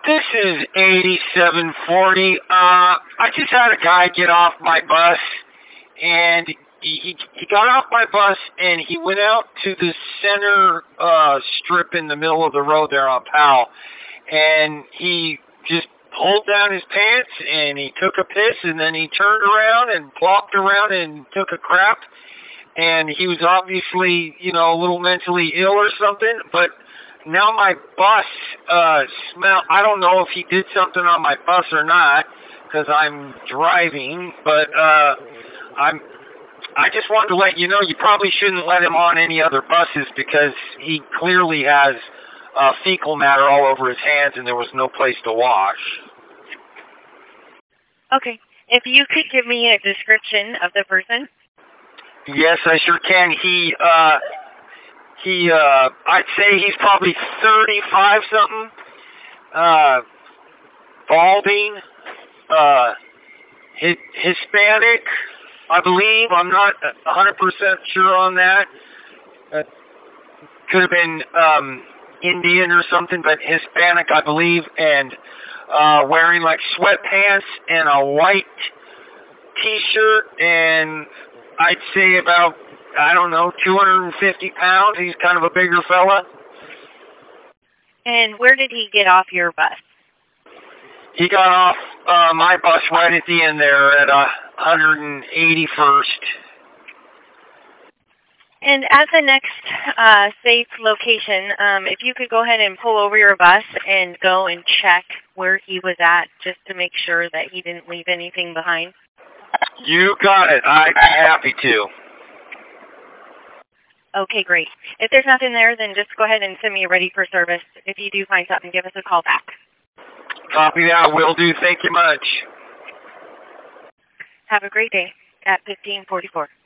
This is 8740. I just had a guy get off my bus, and he got off my bus, and he went out to the center strip in the middle of the road there on Powell, and he just pulled down his pants, and he took a piss, and then he turned around and plopped around and took a crap, and he was obviously, a little mentally ill or something, but now my bus smell. I don't know if he did something on my bus or not because I'm driving, but I just wanted to let you know you probably shouldn't let him on any other buses because he clearly has fecal matter all over his hands and there was no place to wash. Okay. If you could give me a description of the person. Yes, I sure can. I'd say he's probably 35 something, balding, Hispanic, I believe. I'm not 100% sure on that. Could have been Indian or something, but Hispanic, I believe, and wearing like sweatpants and a white T-shirt, and I'd say about, 250 pounds. He's kind of a bigger fella. And where did he get off your bus? He got off my bus right at the end there at 181st. And at the next safe location, if you could go ahead and pull over your bus and go and check where he was at just to make sure that he didn't leave anything behind. You got it. I'd be happy to. Okay, great. If there's nothing there, then just go ahead and send me a ready for service. If you do find something, give us a call back. Copy that. Will do. Thank you much. Have a great day at 1544.